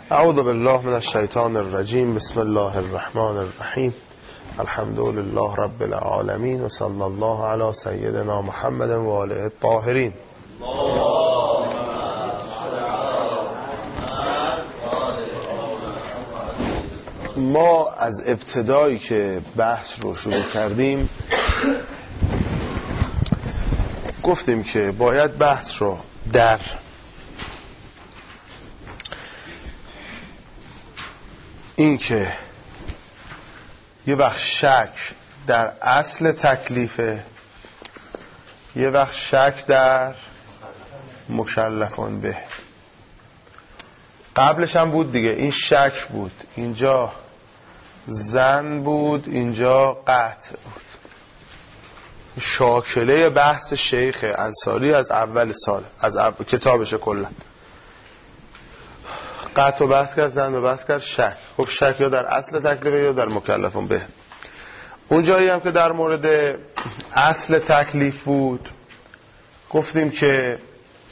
اعوذ بالله من الشیطان الرجیم. بسم الله الرحمن الرحیم. الحمد لله رب العالمین و صلی الله علی سیدنا محمد و آله الطاهرین. ما از ابتدایی که بحث رو شروع کردیم گفتیم که باید بحث رو در این که یه وقت شک در اصل تکلیفه، یه وقت شک در مکلفون به. قبلش هم بود دیگه، این شک بود، اینجا زن بود، اینجا قطع بود. شاکله بحث شیخ انصاری از اول سال، از کتابش کلا قطع و بحث کرد، زن و بحث کرد، شک. خب شک یا در اصل تکلیفه یا در مکلفون به. اون جایی هم که در مورد اصل تکلیف بود گفتیم که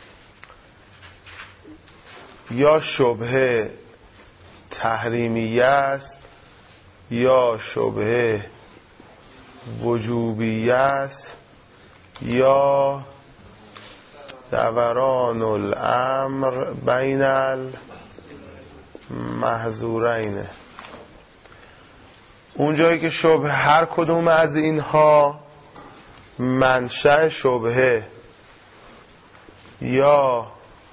یا شبهه تحریمیه است یا شبهه وجوبیه است یا دوران الامر بین المحظورین. اون جایی که شبهه هر کدوم از اینها منشأ شبهه یا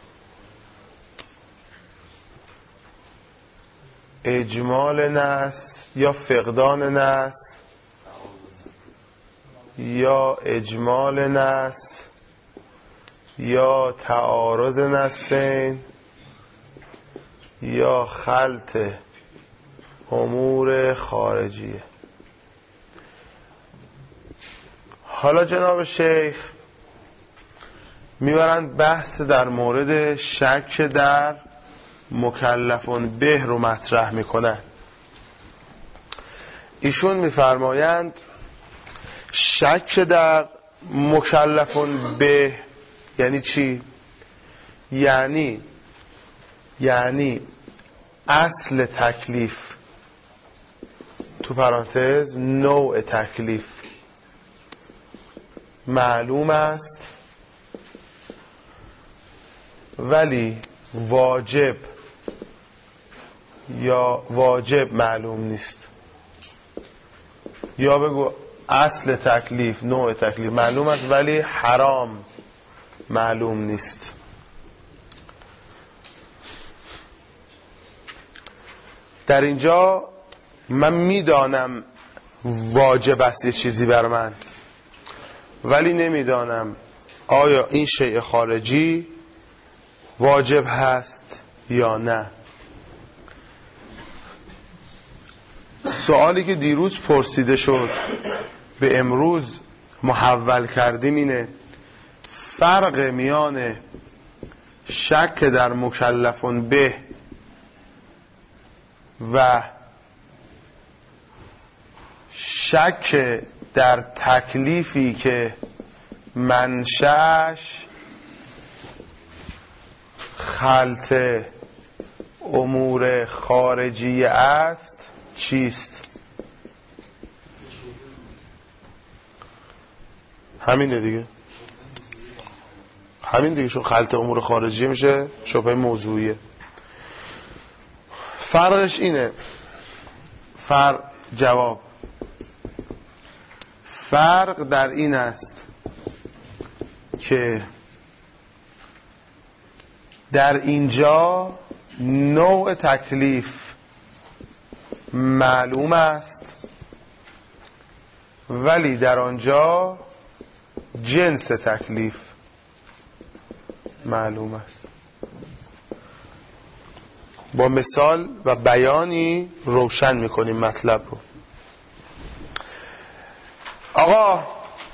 اجمال نص یا فقدان نص یا اجمال نص یا تعارض نصین یا خلط امور خارجیه. حالا جناب شیخ میبرند بحث در مورد شک در مکلفون به رو مطرح میکنن. ایشون میفرمایند شک در مکلفون به یعنی چی؟ یعنی اصل تکلیف تو پرانتز نوع تکلیف معلوم است ولی واجب معلوم نیست. یا بگو اصل تکلیف نوع تکلیف معلوم است ولی حرام معلوم نیست. در اینجا من میدانم واجب است یه چیزی بر من ولی نمیدانم آیا این شیء خارجی واجب هست یا نه. سوالی که دیروز پرسیده شد به امروز محول کردیم اینه: فرق میان شک در مکلفون به و شک در تکلیفی که منشأش خلط امور خارجی است چیست؟ همینه دیگه، همین دیگه. چون خلط امور خارجی میشه شبهه موضوعیه. فرقش اینه. جواب فرق در این است که در اینجا نوع تکلیف معلوم است ولی در آنجا جنس تکلیف معلوم است. با مثال و بیانی روشن میکنیم مطلب رو. آقا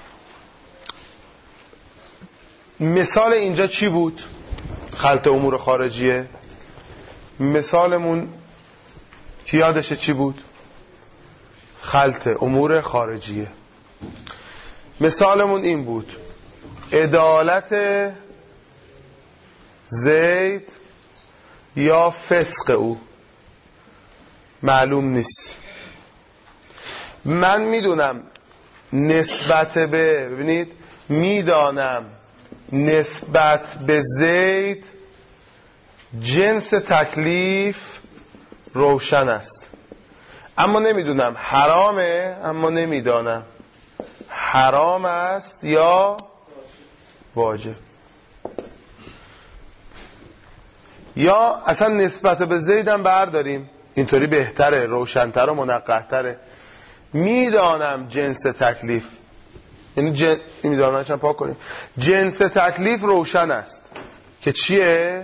مثال اینجا چی بود؟ خلط امور خارجیه. مثالمون کی یادشه چی بود؟ خلط امور خارجیه. مثالمون این بود: عدالت زید یا فسق او معلوم نیست. من میدونم نسبت به، ببینید، میدانم نسبت به زید جنس تکلیف روشن است، اما نمیدونم حرامه، اما نمیدانم حرام است یا واجب. یا اصلا نسبت به زیدم برداریم، اینطوری بهتره، روشن‌تر و منقح‌تره. میدانم جنس تکلیف، یعنی میدانم چند پاک کنیم، جنس تکلیف روشن است که چیه؟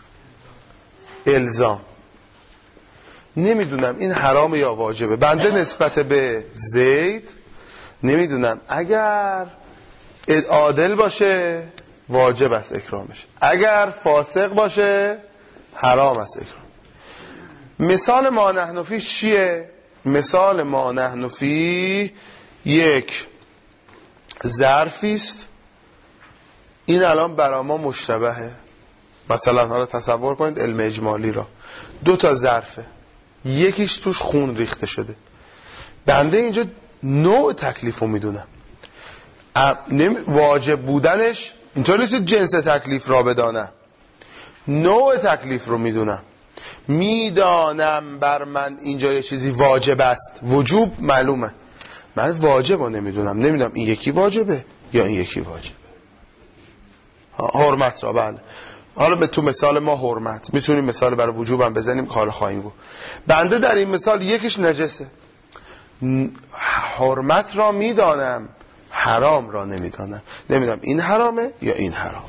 الزام. نمیدونم این حرام یا واجبه. بنده نسبت به زید نمیدونم، اگر عادل باشه واجب است اکرامش، اگر فاسق باشه حرام است اکرام. مثال ما نحن فیه چیه؟ مثال ما نحن فیه یک ظرفی است، این الان برای ما مشتبهه. مثلا حالا تصور کنید علم اجمالی را، 2 تا ظرفه، یکیش توش خون ریخته شده. بنده اینجا نوع تکلیف رو میدونم، واجب بودنش اینطور نیست جنس تکلیف را بدانم، نوع تکلیف رو میدونم. میدانم بر من اینجا یه چیزی واجب است، وجوب معلومه، من واجب رو نمیدونم این یکی واجبه یا این یکی واجبه. حرمت را، بله، حالا به تو مثال ما حرمت، میتونیم مثال برای وجوب هم بزنیم، حالا خواهیم گفت. بنده در این مثال یکیش نجسه، حرمت را میدانم، حرام را نمیدانم این حرامه یا این حرامه.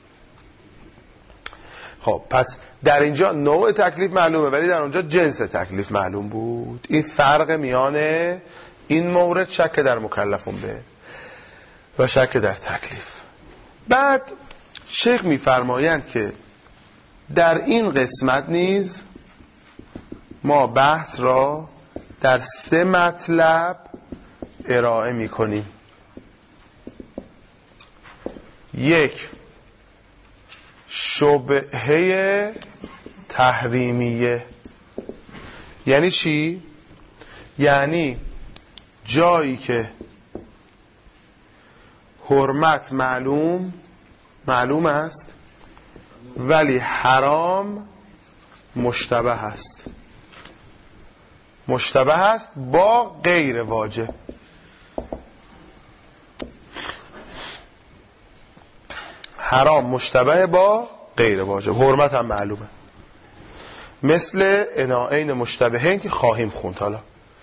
خب پس در اینجا نوع تکلیف معلومه، ولی در اونجا جنس تکلیف معلوم بود. این فرق میان این مورد، شک در مکلفون به و شک در تکلیف. بعد شیخ میفرمایند که در این قسمت نیز ما بحث را در 3 مطلب ارائه میکنیم. 1 شبهه تحریمیه. یعنی چی؟ یعنی جایی که حرمت معلوم است ولی حرام مشتبه است با غیر واجب. حرام مشتبه با غیر واجب، حرمت هم معلومه، مثل اناعین مشتبهین که خواهیم خوند. حالا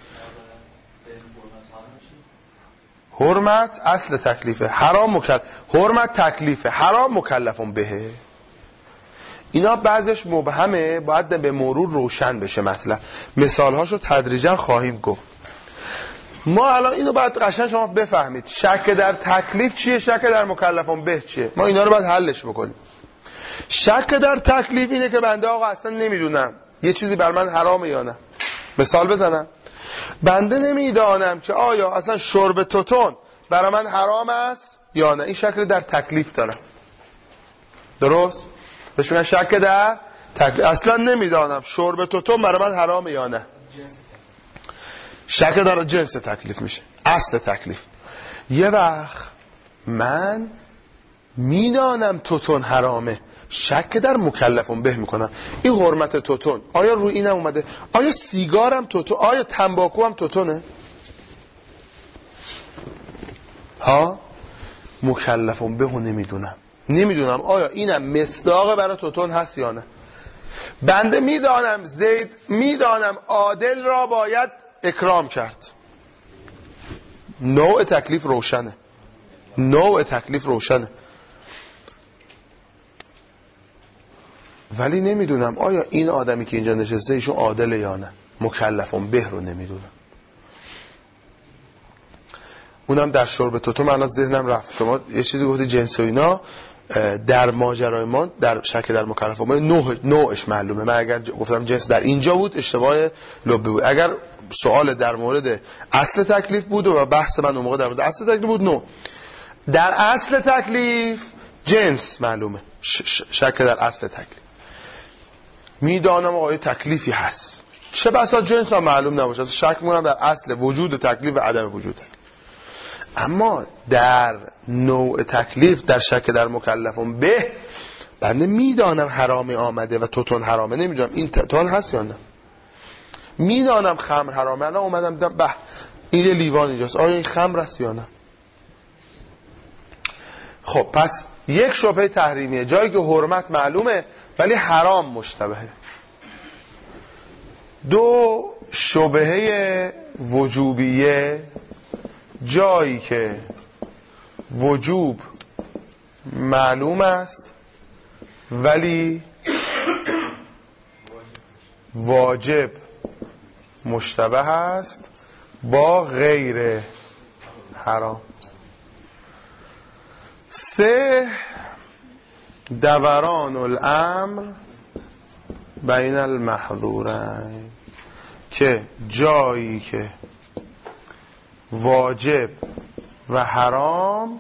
حرمت اصل تکلیفه، حرمت تکلیفه، حرام مکلفون بهه. اینا بعضش مبهمه، باید به مرور روشن بشه مطلب. مثالهاشو تدریجا خواهیم گفت. ما الان اینو باید قشنگ شما بفهمید، شک در تکلیف چیه، شک در مکلفون به چیه. ما اینا رو باید حلش بکنیم. شک در تکلیف اینه که بنده آقا اصلا نمیدونم یه چیزی بر من حرامه یا نه. مثال بزنم، بنده نمیدانم که آیا اصلا شرب توتون برای من حرام است یا نه. این شک در تکلیف داره، درست؟ بهش میگن شک در تکلیف. اصلا نمیدانم شرب توتون برای من حرامه یا نه، شک در جنس تکلیف میشه، اصل تکلیف. یه وقت من میدانم توتون حرامه، شک در مکلفون به میکنم. این حرمت توتون آیا روی اینم اومده؟ آیا سیگارم توتون؟ آیا تنباکو هم توتونه؟ مکلفون به نمیدونم آیا اینم مصداق برای توتون هست یا نه. بنده میدانم زید، میدانم عادل را باید اکرام کرد، نوع تکلیف روشنه، ولی نمیدونم آیا این آدمی که اینجا نشسته ایشون عادله یا نه. مکلفون به رو نمیدونم. اونم در شرب توتون من از ذهنم رفت. شما یه چیزی گفتی جنس و اینا، در ماجرای ما در شک در مکلفون به نوعش معلومه. من اگر گفتم جنس در اینجا بود اشتباه لبی بود. اگر سوال در مورد اصل تکلیف بود و بحث من اون موقع در مورد اصل تکلیف بود، نوع در اصل تکلیف جنس معلومه، شک در اصل تکلیف. میدانم آقای تکلیفی هست، چه بسا جنس هم معلوم نباشه، شک میکنم در اصل وجود تکلیف و عدم وجود تکلیف. اما در نوع تکلیف در شک در مکلفون به بنده میدانم حرامی آمده و توتون حرامه، نمیدونم این توتون هست یا نه، میدانم خمر حرامه، الان اومدم دیدم به این یه لیوان اینجاست، آیا این خمر است یا نه. خب پس یک شبهه تحریمیه، جایی که حرمت معلومه ولی حرام مشتبهه. دو شبهه وجوبیه، جایی که وجوب معلوم است ولی واجب مشتبه است با غیر حرام. سه دوران الامر بین المحظورین، که جایی که واجب و حرام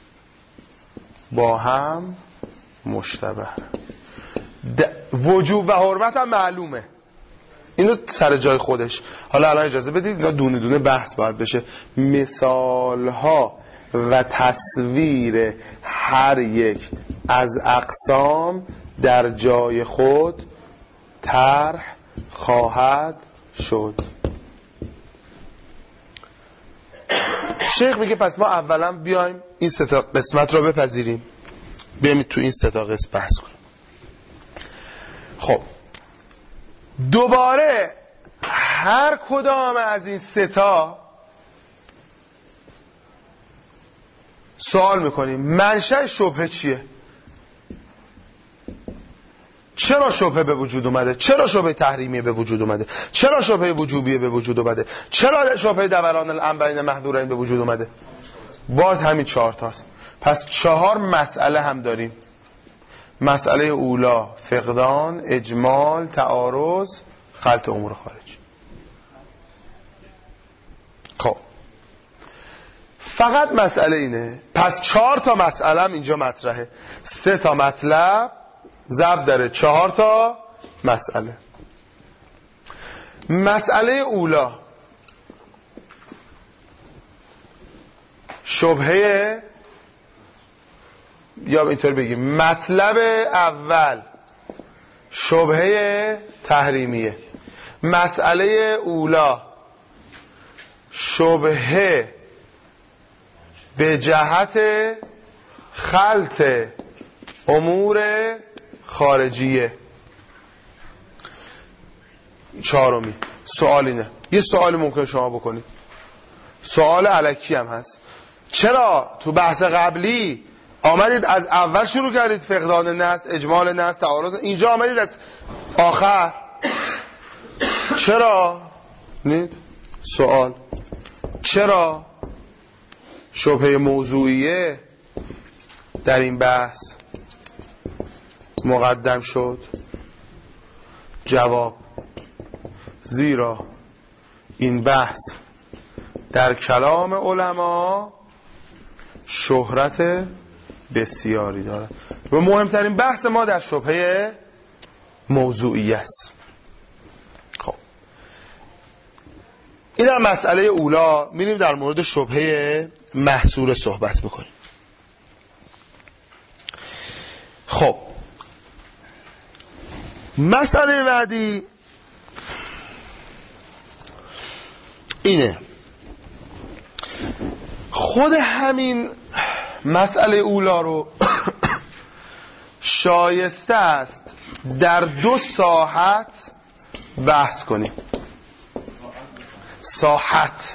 با هم مشتبه، وجوب و حرمت هم معلومه، اینو سر جای خودش. حالا الان اجازه بدید اینا دونه دونه بحث باید بشه، مثالها و تصویر هر یک از اقسام در جای خود طرح خواهد شد. شیخ میگه پس ما اولا بیایم این سه تا قسمت رو بپذیریم، بیایم تو این سه تا قسمت بحث کنیم. خب دوباره هر کدام از این سه تا سوال میکنیم منشأ شبهه چیه؟ چرا شبهه به وجود اومده؟ چرا شبهه تحریمیه به وجود اومده؟ چرا شبهه وجوبیه به وجود اومده؟ چرا شبهه دوران الامر بین محظورین به وجود اومده؟ باز همین 4 تاست. پس 4 مسئله هم داریم. مسئله اولا فقدان، اجمال، تعارض، خلط امور خارجی. خب فقط مسئله اینه، پس 4 تا مسئله هم اینجا مطرحه، 3 تا مطلب ضرب داره 4 تا مسئله. مسئله اولا شبهه، یا اینطور بگیم مطلب اول شبهه تحریمیه. مسئله اولا شبهه به جهت خلط امور خارجیه. 4. سوال اینه، یه سوال ممکن شما بکنید، سوال الکی هم هست، چرا تو بحث قبلی آمدید از اول شروع کردید فقدان نص، اجمال نص، تعارض، اینجا آمدید از آخر؟ چرا؟ نید سوال چرا شبهه موضوعیه در این بحث مقدم شد؟ جواب: زیرا این بحث در کلام علما شهرت بسیاری دارد و مهمترین بحث ما در شبهه موضوعی است. خب این در مسئله اولا. میریم در مورد شبهه محصور صحبت میکنیم. خب مسئله بعدی اینه، خود همین مسئله اولا رو شایسته است در 2 ساحت بحث کنیم. ساحت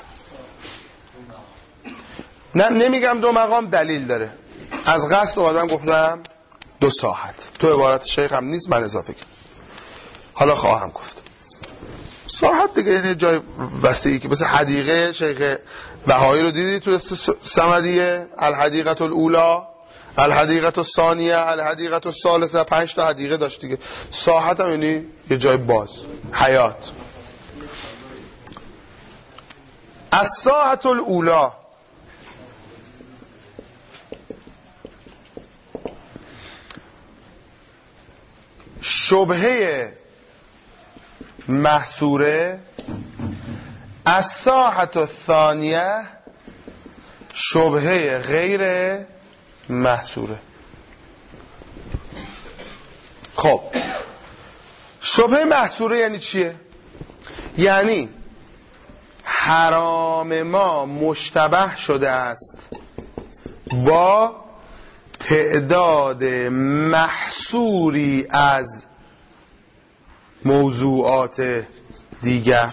نه، نمیگم 2 مقام، دلیل داره، از قصد اومدم گفتم 2 ساحت، تو عبارت شیخ هم نیست، من اضافه کردم، حالا خواهم گفت. ساحت دیگه یه جای وسیعی که مثل حدیقه شیخ بهایی رو دیدی تو صمدیه، الحدیقه الاولا، الحدیقه الثانیه، الحدیقه الثالثه، 5 تا حدیقه داشت دیگه. ساحت هم یعنی یه جای باز، حیات. الساحت الاولا شبهه محصوره، الساحة الثانیه شبهه غیر محصوره. خب شبهه محصوره یعنی چیه؟ یعنی حرام ما مشتبه شده است با تعداد محصوری از موضوعات دیگر.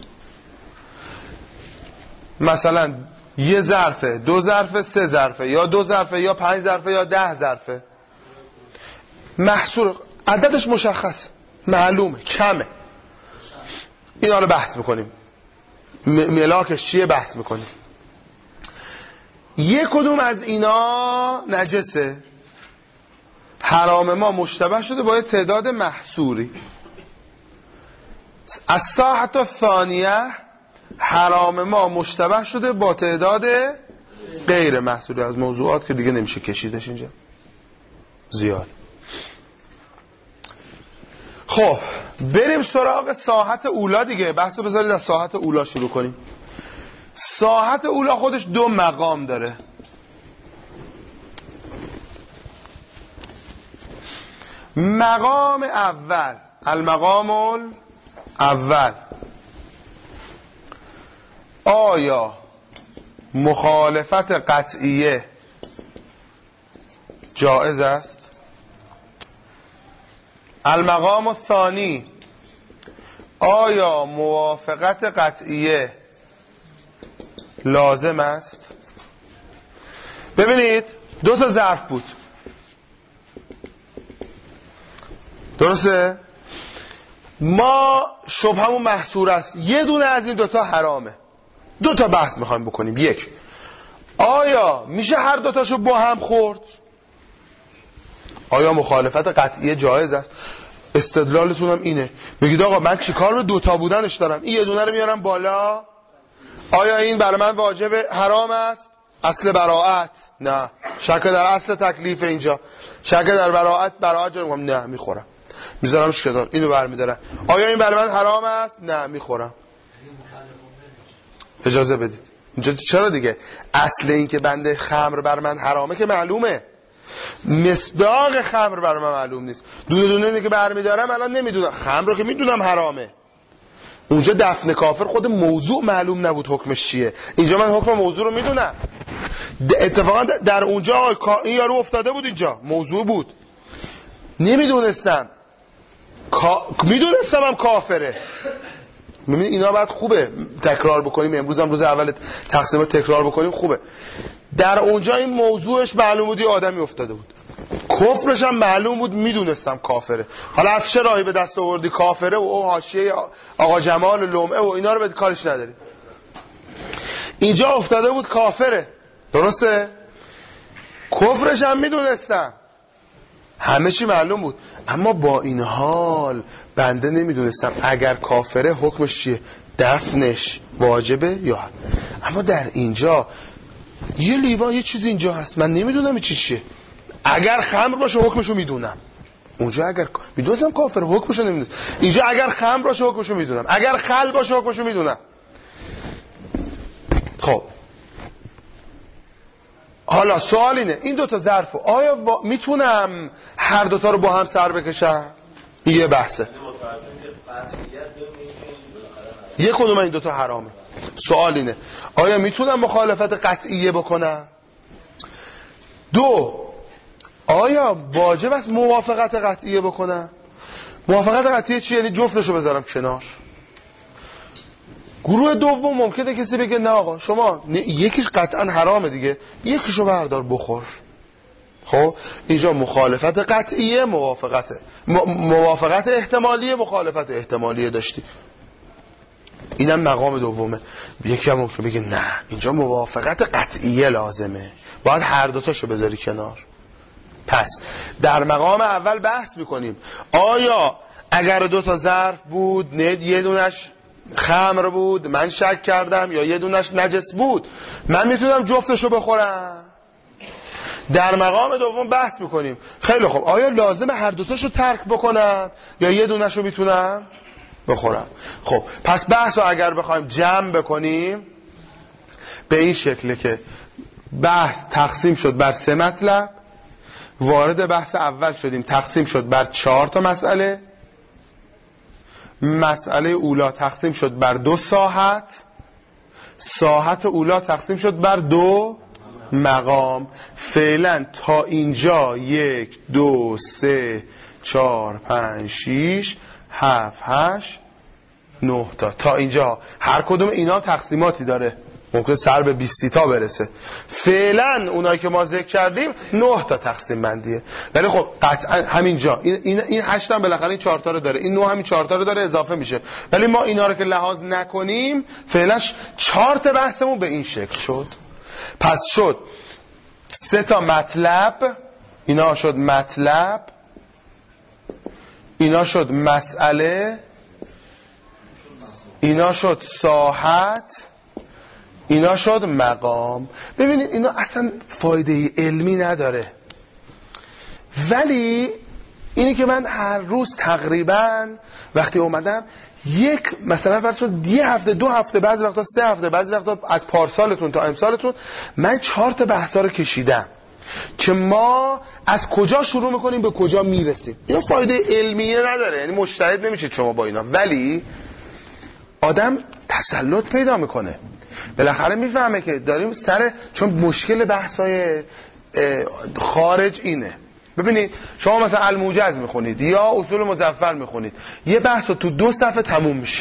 مثلا یه ظرفه، دو ظرفه، سه ظرفه، یا دو ظرفه، یا 5 ظرفه، یا 10 ظرفه. محصور عددش مشخص، معلومه، کمه. اینا رو بحث میکنیم، ملاکش چیه بحث میکنیم. یک کدوم از اینا نجسه، حرام ما مشتبه شده با تعداد محصوری. الساحة الثانیه حرام ما مشتبه شده با تعداد غیر محصوری از موضوعات که دیگه نمیشه کشیدش اینجا زیاد. خب بریم سراغ ساحت اولا دیگه. بحثو بذارید از ساحت اولا شروع کنیم. ساحت اولا خودش 2 مقام داره. مقام اول، المقام الاول، آیا مخالفت قطعیه جائز است؟ المقام الثانی، آیا موافقت قطعیه لازم است؟ ببینید 2 تا ظرف بود، درسته؟ ما شبهمون محصور است، یه دونه از این 2 تا حرامه. 2 تا بحث میخوایم بکنیم. یک، آیا میشه هر 2 تاشو با هم خورد؟ آیا مخالفت قطعیه جایز است؟ استدلالتون هم اینه، میگید آقا من چیکار به 2 تا بودنش دارم، این یه دونه رو میارم بالا، آیا این برای من واجب حرام است؟ اصل براءت نه، شک در اصل تکلیف، اینجا شک در براءت جا میگم نه میخورم، میذارمش کنار، اینو برمیدارم. آیا این برای من حرام است؟ نه میخورم. اجازه بدید اینجا چرا دیگه؟ اصل این که بنده خمر بر من حرامه که معلومه، مصداق خمر بر من معلوم نیست. دونه دونه اینه که برمیدارم الان نمیدونم، خمر رو که میدونم حرامه. اونجا دفن کافر خود موضوع معلوم نبود حکمش چیه، اینجا من حکم موضوع رو میدونم. اتفاقا در اونجا این یارو افتاده بود، اینجا موضوع بود، نمیدونستم، میدونستم هم کافره. میبینید اینا باید خوبه تکرار بکنیم، امروز هم روز اول تقسیم تکرار بکنیم، خوبه. در اونجا این موضوعش معلوم بود، آدمی افتاده بود، کفرش هم معلوم بود، میدونستم کافره. حالا از چه راهی به دست آوردی کافره و او حاشیه آقا جمال لمعه و اینا رو به کارش نداری. اینجا افتاده بود کافره، درسته؟ کفرش هم میدونستم، همه چی معلوم بود، اما با این حال بنده نمیدونستم اگر کافره حکمش چیه، دفنش واجبه یا. اما در اینجا یه لیوان یه چیزی اینجا هست، من نمیدونم این چیه. اگر خمر باشه حکمشو میدونم، اونجا اگر میدونستم کافر حکمشو نمیدونم. اینجا اگر خمر باشه حکمشو میدونم، اگر خل باشه حکمشو میدونم. خب حالا سوال اینه، این 2 تا ظرفو آیا میتونم هر 2 تا رو با هم سر بکشم؟ یه بحثه. یک کدوم این 2 تا حرامه. سوال اینه آیا میتونم مخالفت قطعیه بکنم؟ 2، آیا واجب است موافقت قطعیه بکنم؟ موافقت قطعیه چی؟ یعنی جفتشو بذارم کنار. گروه دوم ممکنه کسی بگه نه آقا شما یکیش قطعا حرامه دیگه، یکیشو بردار بخور. خب اینجا مخالفت قطعیه، موافقت احتمالیه، مخالفت احتمالیه داشتی. اینم مقام دومه. یکی هم ممکنه بگه نه اینجا موافقت قطعیه لازمه، باید هر 2 تاشو بذاری کنار. پس در مقام اول بحث میکنیم آیا اگر 2 تا ظرف بود، یه دونش خمر بود من شک کردم، یا یه دونش نجس بود من میتونم جفتشو بخورم. در مقام دوم بحث میکنیم خیلی خوب آیا لازمه هر 2 تاشو ترک بکنم یا یه دونشو میتونم بخورم. خب پس بحث رو اگر بخوایم جمع بکنیم به این شکله که بحث تقسیم شد بر 3 مطلب، وارد بحث اول شدیم تقسیم شد بر 4 تا مسئله، مسئله اولا تقسیم شد بر 2 ساحت، ساحت اولا تقسیم شد بر 2 مقام. فعلا تا اینجا 1 2 3 4 5 6 7 8 9 تا اینجا هر کدوم اینا تقسیماتی داره، ممکن سر به 20 تا برسه. فعلا اونایی که ما ذکر کردیم 9 تا تقسیم بندیه، ولی خب قطعا همینجا این 8 هم بالاخره این 4 تا رو داره، این 9 هم این 4 تا رو داره اضافه میشه، ولی ما اینا رو که لحاظ نکنیم فعلا 4 تا بحثمون به این شکل شد. پس شد 3 تا مطلب، اینا شد مطلب، اینا شد مسئله، اینا شد ساحت، اینا شد مقام. ببینید اینا اصلا فایده علمی نداره، ولی اینی که من هر روز تقریبا وقتی اومدم مثلا فرض کن 1 هفته 2 هفته بعضی وقتا 3 هفته بعضی وقتا از پارسالتون تا امسالتون من 4 تا بحثا رو کشیدم که ما از کجا شروع میکنیم به کجا میرسیم. اینا فایده علمیه نداره، یعنی مجتهد نمیشید شما با اینا، ولی آدم تسلط پیدا میکنه، بالاخره میفهمه که داریم چون مشکل بحثای خارج اینه. ببینید شما مثلا الموجز میخونید یا اصول مظفر میخونید، یه بحث رو تو 2 صفحه تموم میشه،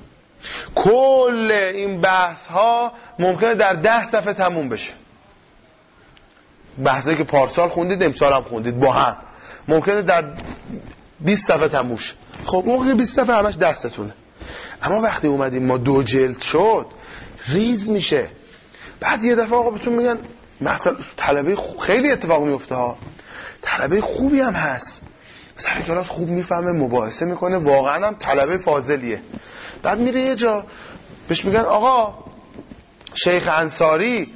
کل این بحث ها ممکنه در 10 صفحه تموم بشه. بحثایی که پارسال خوندید امسال هم خوندید با هم ممکنه در 20 صفحه تموم شه. خب موقع 20 صفحه همش دستتونه، اما وقتی اومدیم ما 2 جلد شد ریز میشه. بعد یه دفعه آقا بهتون میگن طلبه خیلی اتفاق میفته ها، طلبه خوبی هم هست سر کلاس خوب میفهمه مباحثه میکنه، واقعا هم طلبه فاضلیه، بعد میره یه جا بهش میگن آقا شیخ انصاری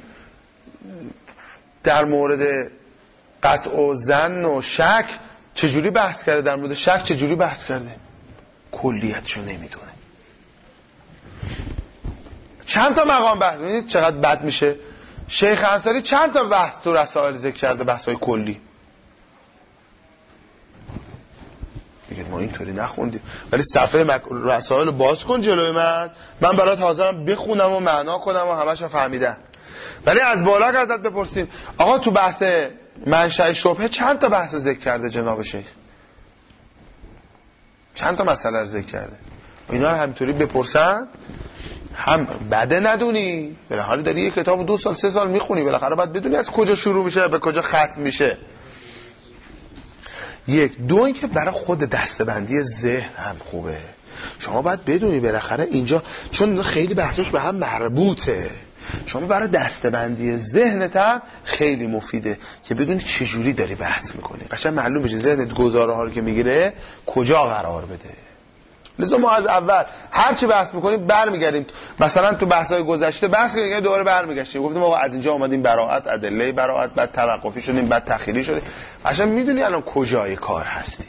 در مورد قطع و ظن و شک چجوری بحث کرده، در مورد شک چجوری بحث کرده، کلیتشو نمیدونه. چند تا مقام بحث، ببینید چقدر بد میشه. شیخ انصاری چند تا بحث تو رسائل ذکر کرده، بحث‌های کلی. میگه ما اینطوری نخوندیم، ولی صفحه رسائل باز کن جلوی من برات حاضرم بخونم و معنا کنم و همه‌شو فهمیدم. ولی از بالا که ازت بپرسیم آقا تو بحث منشأ شبهه چند تا بحث ذکر کرده جناب شیخ، چند تا مسئله رو ذکر کرده، اینا رو همینطوری بپرسن هم بده ندونی، بالاخره داری یه کتاب 2 سال 3 سال میخونی، بالاخره باید بدونی از کجا شروع میشه به کجا ختم میشه. 1 2 این که برای خود دسته‌بندی ذهن هم خوبه، شما باید بدونی بالاخره اینجا چون خیلی بحثش به هم مربوطه، شما برای دسته‌بندی ذهنت هم خیلی مفیده که بدونی چه جوری داری بحث میکنی، قشنگ معلوم بشه ذهنت گزاره ها رو که میگیره کجا قرار بده. لذا ما از اول هر چی بحث میکنیم برمیگردیم، مثلا تو بحث‌های گذشته بحث کردیم دوباره برمیگشتیم گفتیم آقا از اینجا اومدیم براءت، ادله براءت، بعد توقفی شدیم، بعد تأخیری شدیم، قشنگ میدونی الان کجای کار هستی.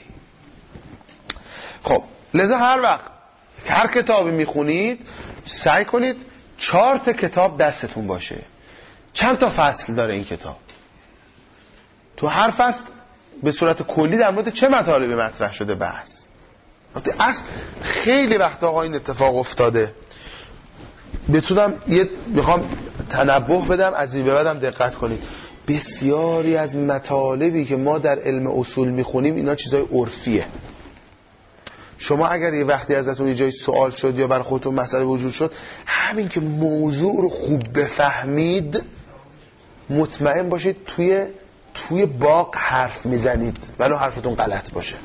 خب لذا هر وقت هر کتابی میخونید سعی کنید 4 تا کتاب دستتون باشه. چند تا فصل داره این کتاب؟ تو هر فصل به صورت کلی در مورد چه مطالبی مطرح شده بحث. اصل خیلی وقت آقا این اتفاق افتاده، میخوام تنبه بدم از این به بعدم دقت کنید، بسیاری از مطالبی که ما در علم اصول میخونیم اینا چیزای عرفیه. شما اگر یه وقتی ازتون یه جایی سوال شد یا برای خودتون مسئله وجود شد، همین که موضوع رو خوب بفهمید مطمئن باشید توی باغ حرف میزنید ولو حرفتون غلط باشه،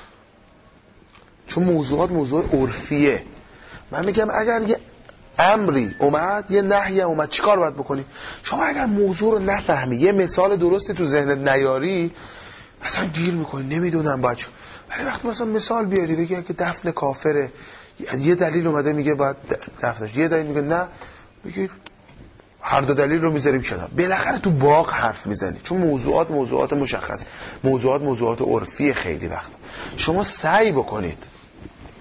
چون موضوع عرفیه. من میگم اگر یه امری اومد یه نهی اومد چیکار باید بکنی؟ شما اگر موضوع رو نفهمی یه مثال درستی تو ذهنت نیاری اصلا گیر میکنی نمیدونم باید. ولی وقتی مثلا مثال بیاری بگی که دفن کافره، یه دلیل اومده میگه باید دفنش، یه دلیل میگه نه، بگی هر دو دلیل رو میذاریم کنار، بالاخره تو باغ حرف میزنی، چون موضوعات مشخص، موضوعات عرفی. خیلی وقت شما سعی بکنید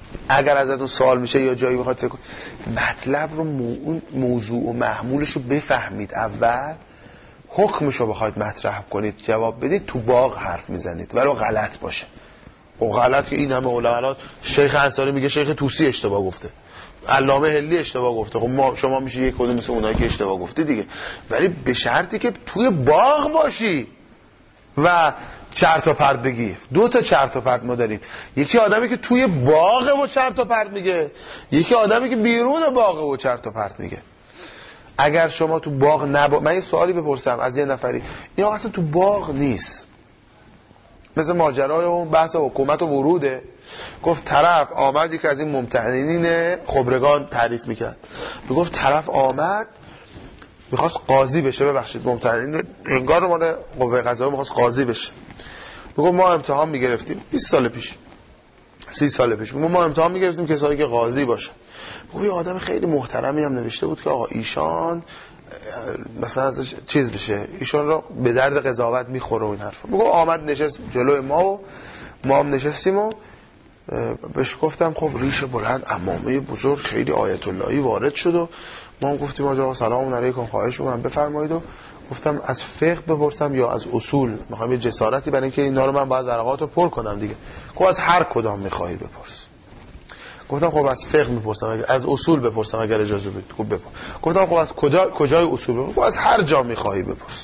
اگر ازتون سوال میشه یا جایی بخواد فکر کنید، مطلب رو موضوع و محمولش رو بفهمید، اول حکمش رو بخواید مطرح کنید جواب بدید، تو باغ حرف میزنید ولو غلط باشه. و غلط که این همه علما، شیخ انصاری میگه شیخ طوسی اشتباه گفته، علامه هلی اشتباه گفته، خب شما میشه یک کدوم مثل اونایی که اشتباه گفته دیگه، ولی به شرطی که توی باغ باشی و چرت و پرت بگی. دو تا چرت و پرت ما داریم، یکی آدمی که توی باغه و چرت و پرت میگه، یکی آدمی که بیرون باغه و چرت و پرت میگه. اگر شما تو باغ من یه سوالی بپرسم از یه نفری، این آقا اصلا تو باغ نیست، مثل ماجرای اون بحث حکومت و وروده، گفت طرف آمد، یک از این ممتحنین خبرگان تعریف میکرد، گفت طرف آمد میخواست قاضی بشه، ببخشید ممتحنین انگار مال قوه قضاییه میخواست قاضی بشه، میگفت ما امتحان میگرفتیم 20 سال پیش 30 سال پیش، ما امتحان میگرفتیم کسایی که قاضی باشه. میگفت یه آدم خیلی محترمی هم نوشته بود که آقا ایشان مثلا ازش چیز بشه، ایشان رو به درد قضاوت میخوره و این حرفا. میگفت آمد نشست جلوی ما و ما هم نشستیم و بهش گفتم خب ریش بلند عمامه بزرگ خیلی آیت اللهی وارد شد و ما هم گفتیم آقا سلام علیکم خواهش می‌کنم بفرمایید و گفتم از فقه بپرسم یا از اصول، میخوام یه جسارتی برای اینکه اینا رو من باید ورقاتو پر کنم دیگه. خب از هر کدام میخوای بپرس. گفتم خب از فقه میپرسم، از اصول بپرسم اگر اجازه بدید. خب بپرس. گفتم خب از کجای اصول بپرس؟ خب از هر جا میخوای بپرس.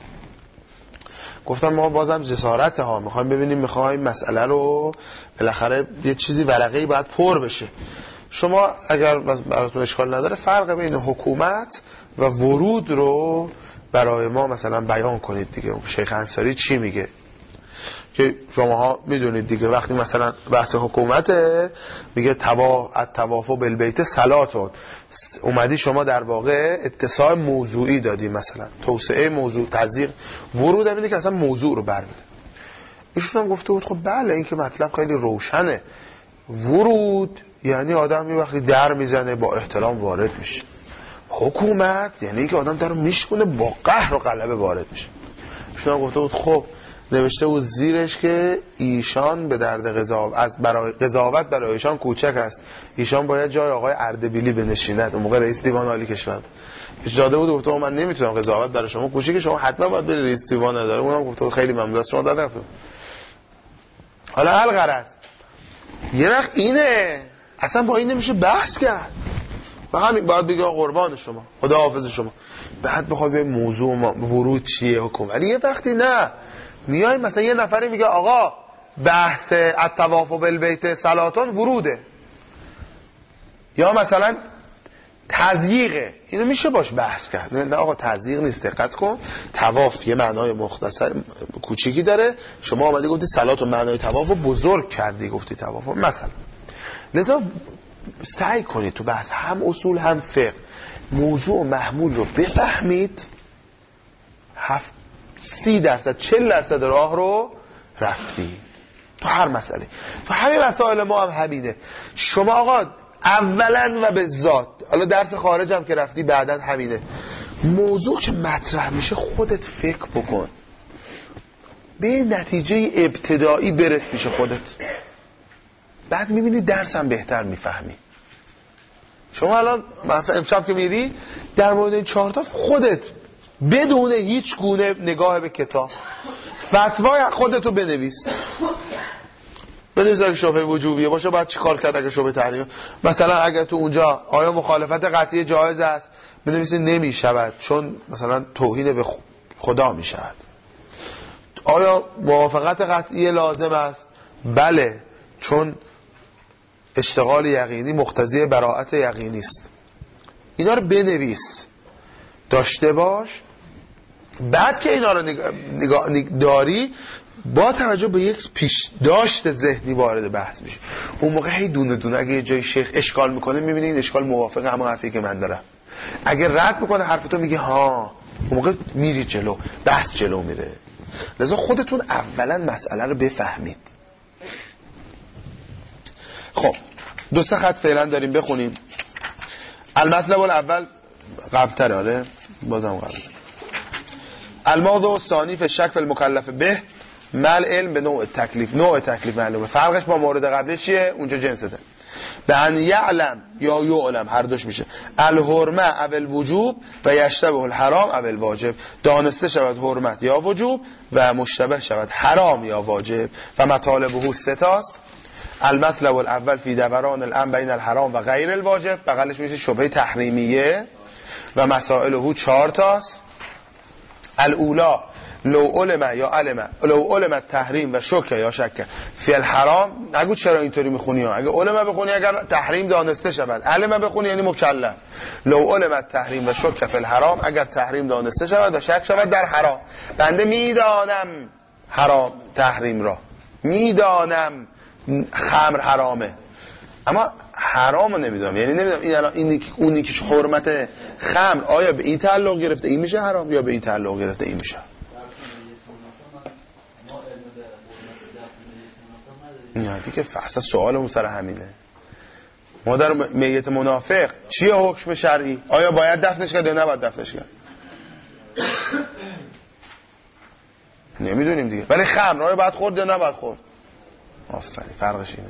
گفتم ما بازم جسارت ها میخوایم ببینیم، میخوایم مسئله رو بالاخره یه چیزی ورقه‌ای باید پر بشه. شما اگر براتون اشکال نداره فرق بین حکومت و ورود رو برای ما مثلا بیان کنید دیگه. شیخ انصاری چی میگه که شماها میدونید دیگه، وقتی مثلا بحث حکومته میگه الطواف بالبیت صلاتون، اومدی شما در واقع اتساع موضوعی دادی، مثلا توسعه موضوع، تزییق. ورود هم اینه که اصلا موضوع رو برمیده. ایشون هم گفته بود خب بله این که مطلب خیلی روشنه، ورود یعنی آدم یه وقتی در میزنه با احترام وارد میشه، حکومت یعنی که آدم در رو میشکنه با قهر و غلبه وارد میشه. ایشون هم گفته بود خب نوشته بود زیرش که ایشان به درد قضاوت برای ایشان کوچک است، ایشان باید جای آقای اردبیلی بنشیند. اون موقع رئیس دیوان عالی کشور اجازه بود، گفته من نمیتونم قضاوت برای شما کوچیکه، شما حتما باید بری رئیس دیوان نداره. اونم گفته خیلی ممنون از شما دادن. حالا الغرض یه وقت اینه اصلا با این نمیشه بحث کرد و همین باید بگه قربان شما خدا حافظ شما، بعد بخوای به موضوع ورود چیه حکم. ولی یه وقتی نه میای مثلا یه نفری میگه آقا بحث الطواف بالبیت صلاتون وروده، یا مثلا تضییقه، اینو میشه باش بحث کرد. نه آقا تضییق نیست، دقت کن، طواف یه معنای مختصر کوچیکی داره، شما اومدی گفتی صلات و معنای طواف رو بزرگ کردی، گفتی طواف مثلا. لذا سعی کنید تو بحث هم اصول هم فقه موضوع و محمول رو بفهمید، 30% 40% راه رو رفتید تو هر مسئله. تو همه مسائل ما هم همینه. شما آقا اولا و به ذات، حالا درس خارج هم که رفتی بعداً همینه، موضوع که مطرح میشه خودت فکر بکن، به نتیجه ابتدایی برس پیش خودت، بعد میبینی درس هم بهتر میفهمی. شما الان امشب که میری در مورد این 4 تا خودت بدون هیچ گونه نگاه به کتاب فتوای خودتو بنویس اگه شبهه وجوبیه باشه باید چی کار کرد، اگه شبهه تحریمه مثلا اگه تو اونجا آیا مخالفت قطعی جایز است بنویسید نمیشود چون مثلا توهین به خدا میشود. آیا موافقت قطعی لازم است؟ بله چون اشتغال یقینی مقتضی براءت یقینی است. اینا رو بنویس داشته باش، بعد که اینا رو نگاه داری با توجه به یک پیش داشت ذهنی وارد بحث میشه. اون موقع هی دونه دونه اگه یه جای شیخ اشکال میکنه میبینی این اشکال موافق همون حرفی که من دارم، اگه رد میکنه حرفتو میگه ها، اون موقع میری جلو، بحث جلو میره. لذا خودتون اولا مسئله رو بفهمید. خب 2 خط فعلا داریم بخونیم. المطلب الاول قبل‌تره، آره بازم قبل. الموضوع الثانی فی الشک فی المکلف به مل علم به نوع تکلیف. نوع تکلیف معلومه، فرقش با مورد قبلی چیه؟ اونجا جنسته. به ان یعلم یا یعلم، هر دوش میشه، الحرمه اول وجوب و یشتبه الحرام اول واجب، دانسته شود حرمت یا وجوب و مشتبه شود حرام یا واجب. و مطالبه ستاست. المطلب الاول فی دوران الامر بین الحرام و غیر الواجب، بغلش میشه شبهه تحریمیه. و مسائله 4 تاست. الاولا لو علم یا علم، لو علم التحریم و شک یا شک فی الحرام. نگو چرا اینطوری میخونی ها، اگه علم بخونی اگر تحریم دانسته شود، علم بخونی یعنی مکلف. لو علم التحریم و شک فی الحرام، اگر تحریم دانسته شود و شک شود در حرام. بنده میدانم حرام تحریم را، میدانم خمر حرامه، اما حرامو نمیدونم، یعنی نمیدونم این اونی که حرمت خمر آیا به این تعلق گرفته این میشه حرام یا به این تعلق گرفته این میشه. نه دیگه اصلا سوالمون سر همینه. ما در میت منافق چیه حکم شرعی؟ آیا باید دفنش کرد یا نباید دفنش کرد؟ نمیدونیم دیگه. ولی خمر آیا باید خورد یا نباید خورد؟ آفرین، فرقش اینه.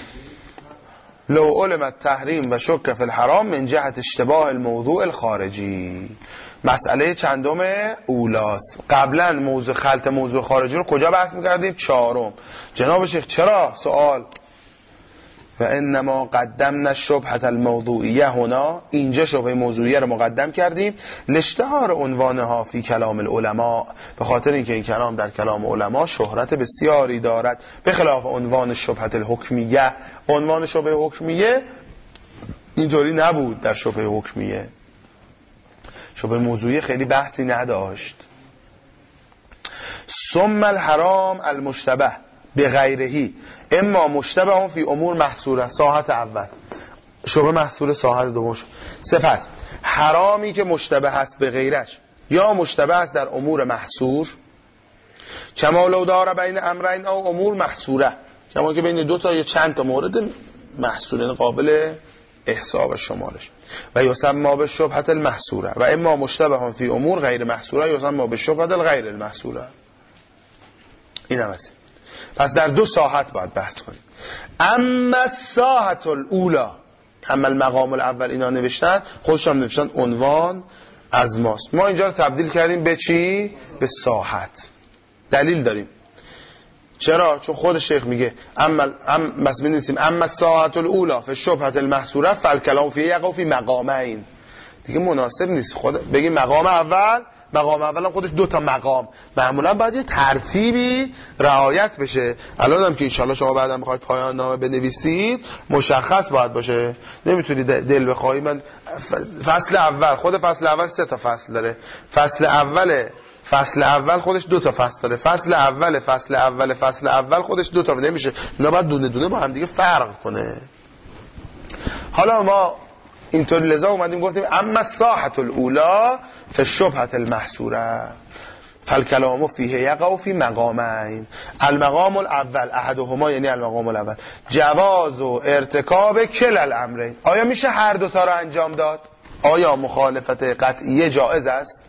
لو علم التحریم و شک فی الحرام من جهت اشتباه الموضوع الخارجی. مسئله چندم اولاس. قبلا موضوع خلط موضوع خارجی رو کجا بحث میکردیم؟ 4. جناب شیخ چرا؟ سوال. و انما قدمنا الشبهة الموضوعیه هنا، اینجا شبهه موضوعیه رو مقدم کردیم. لاشتهار عنوانها فی کلام العلماء، به خاطر اینکه این کلام در کلام علما شهرت بسیاری دارد، به خلاف عنوان شبهة الحکمیه. عنوان شبهه حکمیه اینطوری نبود. در شبهه حکمیه شبهه موضوعیه خیلی بحثی نداشت. ثم الحرام المشتبه به غیرهی اما مشتبه هم فی امور محصوره، ساحت اول شبه محصوره، ساحت دوم. سپس حرامی که مشتبه هست به غیرش یا مشتبه هست در امور محصور، کما لو داره بین امرین او امور محصوره، کما که بین 2 تا یا چند تا مورد محصوره قابل احصا و شمارش. و یسمى به شبهة المحصوره و اما مشتبه هم فی امور غیر محصوره یسمى به شبهة الغیر المحصوره. این هم هست. پس در 2 ساحت باید بحث کنیم. اما الساحت الاولا، اما المقام الاول اینا نوشتن، خودشون نوشتن عنوان از ماست. ما اینجا رو تبدیل کردیم به چی؟ به ساحت. دلیل داریم. چرا؟ چون خود شیخ میگه اما الساحت الاولا فی الشبهة المحصوره فالکلام فیه یقع فی مقامین. دیگه مناسب نیست خود بگیم مقام اول. مقام اول هم خودش 2 تا مقام، معمولا باید یه ترتیبی رعایت بشه. الان هم که انشالله شما بعدا میخواید پایان نامه بنویسید مشخص باید باشه. نمیتونی دل بخوای. من فصل اول، خود فصل اول 3 تا فصل داره. فصل اول خودش 2 تا فصل داره. فصل اول خودش 2 تا، نمیشه اینا باید دونه دونه با هم دیگه فرق کنه. حالا ما اینطور لذا اومدیم گفتیم اما الساحة الاولا فی الشبهة المحصوره فالکلام فیه یقع فی مقامین. المقام الاول احدهما، یعنی المقام الاول جواز و ارتکاب کل الامرین. آیا میشه هر 2 تا رو انجام داد؟ آیا مخالفت قطعیه جائز است؟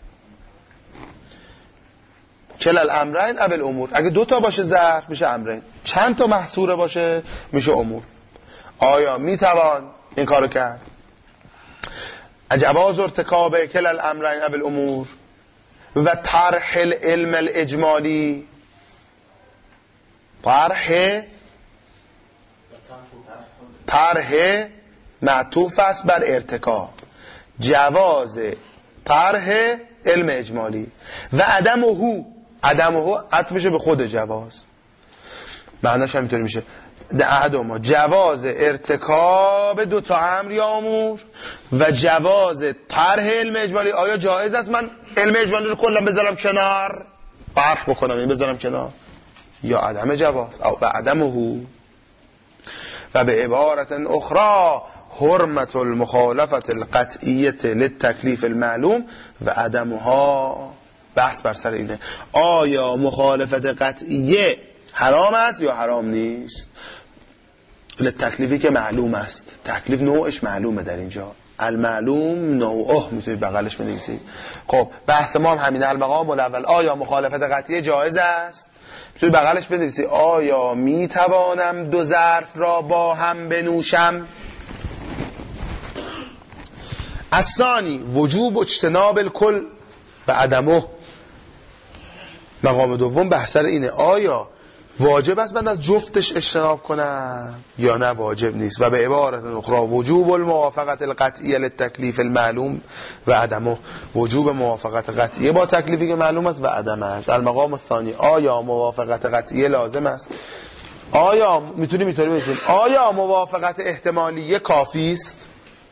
کل الامرین اول امور، اگه 2 تا باشه ظرف میشه امرین، چند تا محصوره باشه میشه امور. آیا میتوان این کارو کرد؟ جواز ارتکاب کل الامرین اول امور و طرح العلم الاجمالی. طرح معطوف است بر ارتکاب. جواز طرح علم اجمالی و عدمه عطف میشه به خود جواز. معناش همینطوری میشه احدهما جواز ارتکاب 2 تا امر یا امور و جواز طرح علم اجمالی. آیا جایز است من علم اجمالی رو کلا بذارم کنار، فرق بکنم این بذارم کنار، یا عدم جواز او عدمه. و به عبارت اخرى حرمت المخالفت القطعیه للتکلیف المعلوم و عدمها. بحث بر سر اینه آیا مخالفت قطعیه حرام است یا حرام نیست. للتکلیفی که معلوم است، تکلیف نوعش معلومه در اینجا، المعلوم نوعه میتونید بغلش بنویسید. خب بحث ما هم همینه. المقام الاول آیا مخالفت قطعیه جایز است توی بغلش بنویسی آیا میتوانم دو ظرف را با هم بنوشم. الثانی وجوب اجتناب الکل و عدمه. مقام دوم بحثر اینه آیا واجب است من از جفتش اجتناب کنم یا نه واجب نیست. و به عبارت اخرى وجوب الموافقت القطعیه للتکلیف المعلوم و عدمه. وجوب موافقت قطعیه با تکلیفی که معلوم است و عدم است. المقام الثانی آیا موافقت قطعیه لازم است. آیا میتونیم اینطوری بگیم آیا موافقت احتمالیه کافی است.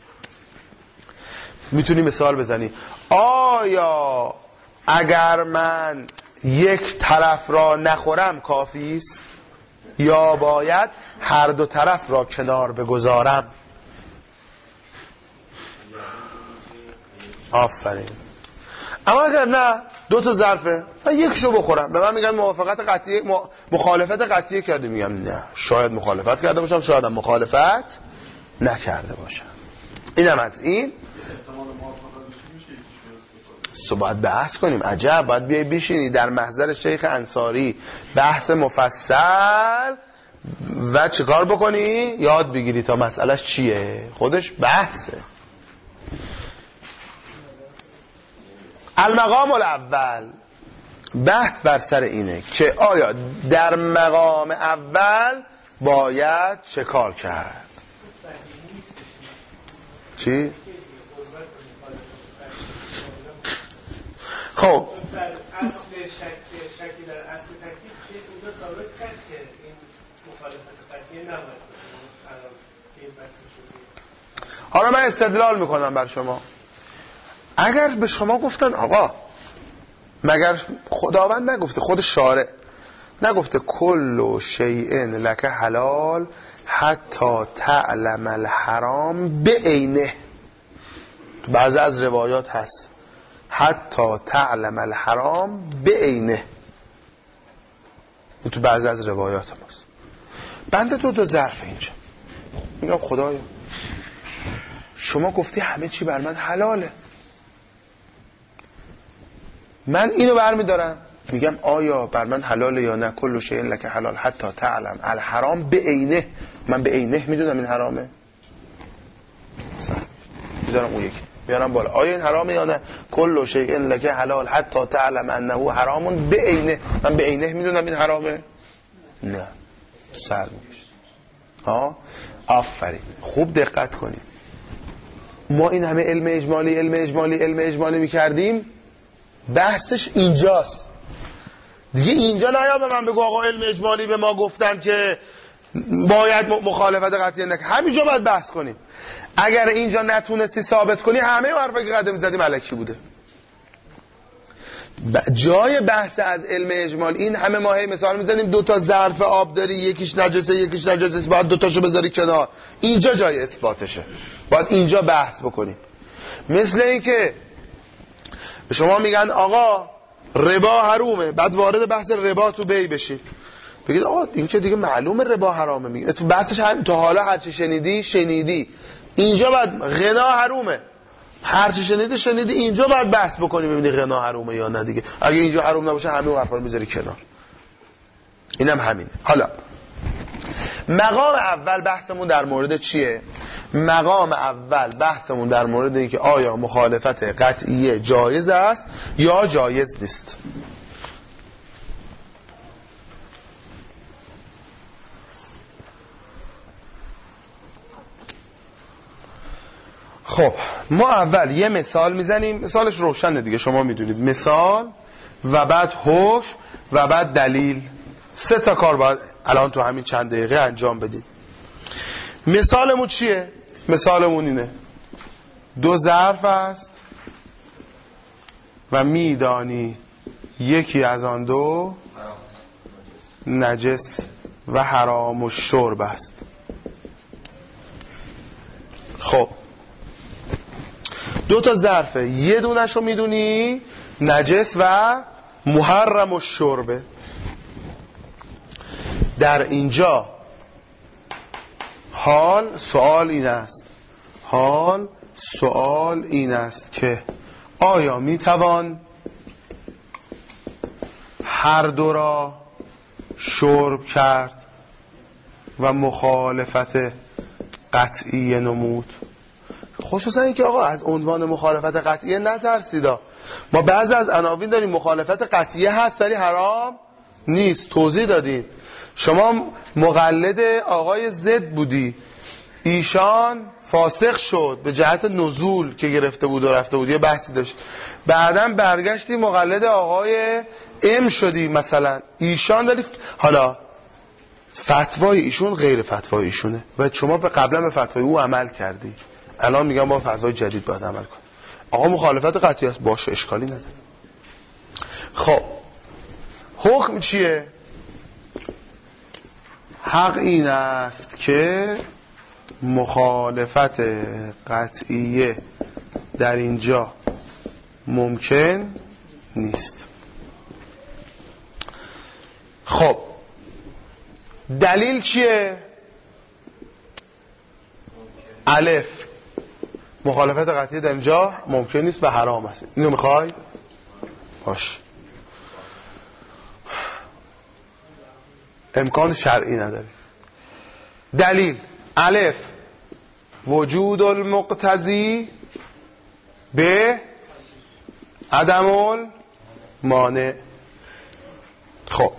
میتونی مثال بزنی آیا اگر من یک طرف را نخورم کافی است یا باید هر دو طرف را کنار بگذارم. آفرین. اما اگر نه دو تا ظرفه و یکشو بخورم به من میگن موافقت قطعی مخالفت قطعی کرده. میگم نه شاید مخالفت کرده باشم شاید هم مخالفت نکرده باشم. اینم از این. باید بحث کنیم. عجب باید بیای بشینی در محضر شیخ انصاری بحث مفصل و چیکار بکنی یاد بگیری تا مسئلهش چیه. خودش بحثه. المقام الاول بحث بر سر اینه که آیا در مقام اول باید چه کار کرد. چی؟ خب شکی در اصل تکلیف که اونجا ثابت کرد که این مخالفت قطعی نباید. حالا من استدلال میکنم بر شما. اگر به شما گفتن آقا مگر خداوند نگفته خود شارع نگفته کل شیء لک حلال حتی تعلم الحرام بعینه. تو بعضی از روایات هست حتی تعلم الحرام بعینه. تو بعضی از روایات هم هست. بنده دو ظرف اینجا میگم خدایا شما گفتی همه چی بر من حلاله. من اینو برمیدارم میگم آیا بر من حلاله یا نه. کل شیء لک حلال حتی تعلم الحرام بعینه. من به عینه میدونم این حرامه. میذارم اون یکی میارم بالا آیا این حرامه یا نه. کل شیء لک حلال حتی تعلم انه حرام بعینه. من به عینه میدونم این حرامه. نه سر میکشه. ها آفرین. خوب دقت کنید. ما این همه علم اجمالی میکردیم بحثش اینجاست دیگه. اینجا نیا به من بگو آقا علم اجمالی به ما گفتن که باید مخالفت قطعی نکنیم. همینجا باید بحث کنیم. اگر اینجا نتونستی ثابت کنی همه حرفایی که قدم زدیم الکی بوده. جای بحث از علم اجمال این همه ما هی مثال میزنیم دو تا ظرف آب داری یکیش نجسه باید دو تاشو بذاری کنار. اینجا جای اثباتشه. باید اینجا بحث بکنیم. مثل این که به شما میگن آقا ربا حرومه بعد وارد بحث ربا تو بی بشید بگید آقا این که دیگه معلومه ربا حرامه. میگه تو بحثش هم تو حالا هرچی شنیدی اینجا بعد غنا حرومه. هرچی شنیدی اینجا باید بحث بکنی ببینی غنا حرومه یا نه دیگه. اگه اینجا حروم نباشه همه اون حرفا رو میذاری کنار. اینم همینه. حالا مقام اول بحثمون در مورد چیه؟ مقام اول بحثمون در مورد اینه که آیا مخالفت قطعیه جایز است یا جایز نیست. خب ما اول یه مثال میزنیم. مثالش روشنه دیگه شما میدونید. مثال و بعد حکم و بعد دلیل. 3 تا کار باید الان تو همین چند دقیقه انجام بدیم. مثالمون چیه؟ مثالمون اینه 2 ظرف است و میدانی یکی از آن 2 نجس و حرام الشرب است. خب 2 تا ظرفه یه دونش رو میدونی نجس و محرم الشربه. در اینجا سوال این است که آیا میتوان هر دو را شرب کرد و مخالفت قطعی نمود. خصوصا اینکه آقا از عنوان مخالفت قطعیه نترسیدا. ما بعضی از عناوین داریم مخالفت قطعیه هست ولی حرام نیست، توضیح دادیم. شما مقلد آقای زد بودی، ایشان فاسق شد به جهت نزول که گرفته بود و رفته بود، یه بحثی داشت، بعدم برگشتی مقلد آقای ام شدی مثلا، ایشان داری حالا فتوای ایشون غیر فتوای ایشونه و شما به قبلا به فتوای او عمل کردی، الان میگم با فتوای جدید باید عمل کن. آقا مخالفت قطعی است، باشه اشکالی نداره. خب حکم چیه؟ حق این است که مخالفت قطعیه در اینجا ممکن نیست. خب دلیل چیه؟ الف، مخالفت قطعی در اینجا ممکن نیست و حرام است. اینو میخوای؟ باش. امکان شرعی نداره. دلیل الف، وجود المقتضی به عدم المانع. خب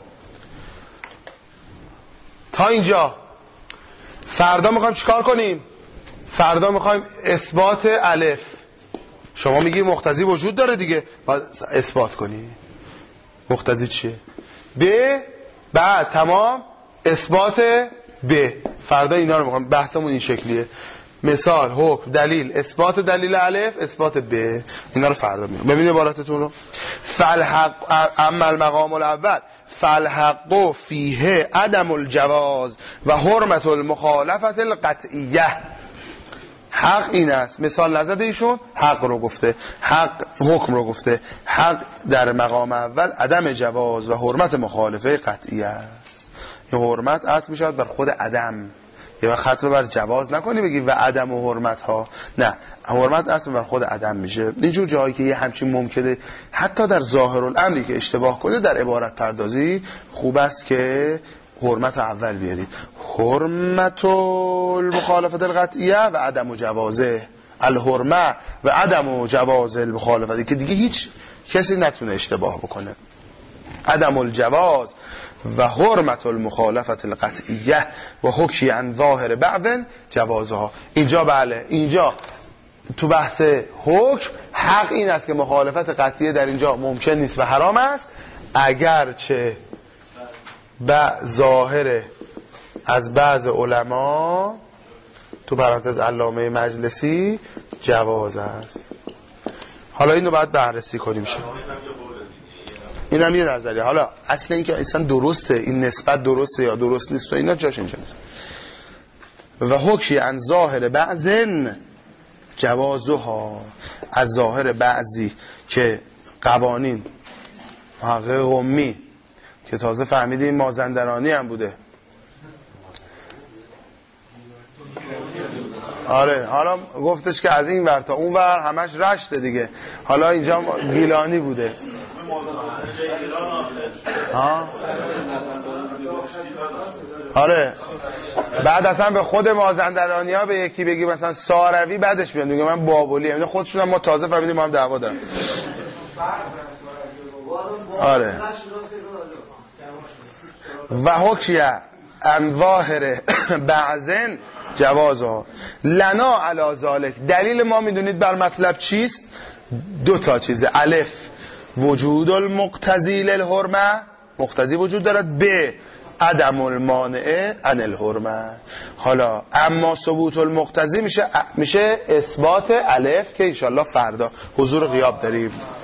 تا اینجا فردا میخوایم چیکار کنیم؟ فردا میخوایم اثبات الف. شما میگی مقتضی وجود داره دیگه، باید اثبات کنی. مقتضی چیه؟ ب، بعد تمام اثبات ب. فردا اینا رو میخوایم، بحثمون این شکلیه. مثال، حکم، دلیل، اثبات دلیل الف، اثبات ب. اینا رو فردا میگم. ببینید عبارتتون رو. فالحق اما المقام الاول فالحق فیه عدم الجواز و حرمت المخالفت القطعیه. حق این است، مثال نزده ایشون، حق رو گفته، حق حکم رو گفته. حق در مقام اول عدم جواز و حرمت مخالفه قطعیه است. این حرمت عطف میشود بر خود عدم، یه وقت خطبه بر جواز نکنی بگی و عدم و حرمت ها، نه، حرمت عطف بر خود عدم میشه. اینجور جایی که یه همچین ممکنه حتی در ظاهر الامری که اشتباه کنه در عبارت پردازی خوب است که حرمت اول بیارید. حرمت المخالفت القطعیه و عدم جوازه، الحرمه و عدم جواز المخالفت، که دیگه هیچ کسی نتونه اشتباه بکنه. عدم الجواز و حرمت المخالفت القطعیه و حکی عن ظاهر بعض جوازها. اینجا بله، اینجا تو بحث حکم حق این است که مخالفت قطعیه در اینجا ممکن نیست و حرام است، اگرچه ظاهر از بعض علما تو پرانتز علامه مجلسی جواز است. حالا اینو باید بررسی کنیم شد. این هم یه نظریه. حالا اصلا اینکه اصلا درسته این نسبت درسته یا درست نیست و اینا جاش اینجا نیست. و حکی عن ظاهر بعضن جوازها، از ظاهر بعضی که قوانین محقق قمی که تازه فهمیدیم مازندرانی هم بوده. آره حالا گفتش که از این ور تا اون ور همش رشته دیگه، حالا اینجا گیلانی بوده. آره بعد اصلا به خود مازندرانی ها به یکی بگی مثلا ساروی بعدش میاد میگه من بابلی، یعنی خودشون هم ما تازه فهمیدیم ما هم دعوا دارن. آره و حکیه عن ظاهر بعضن جوازها لنا علی ذالک. دلیل ما میدونید بر مطلب چیست؟ دو تا چیزه. الف، وجود المقتضی للحرمه، مقتضی وجود دارد. ب، عدم المانع عن الحرمه. حالا اما ثبوت المقتضی میشه اثبات الف که انشالله فردا حضور غیاب داریم.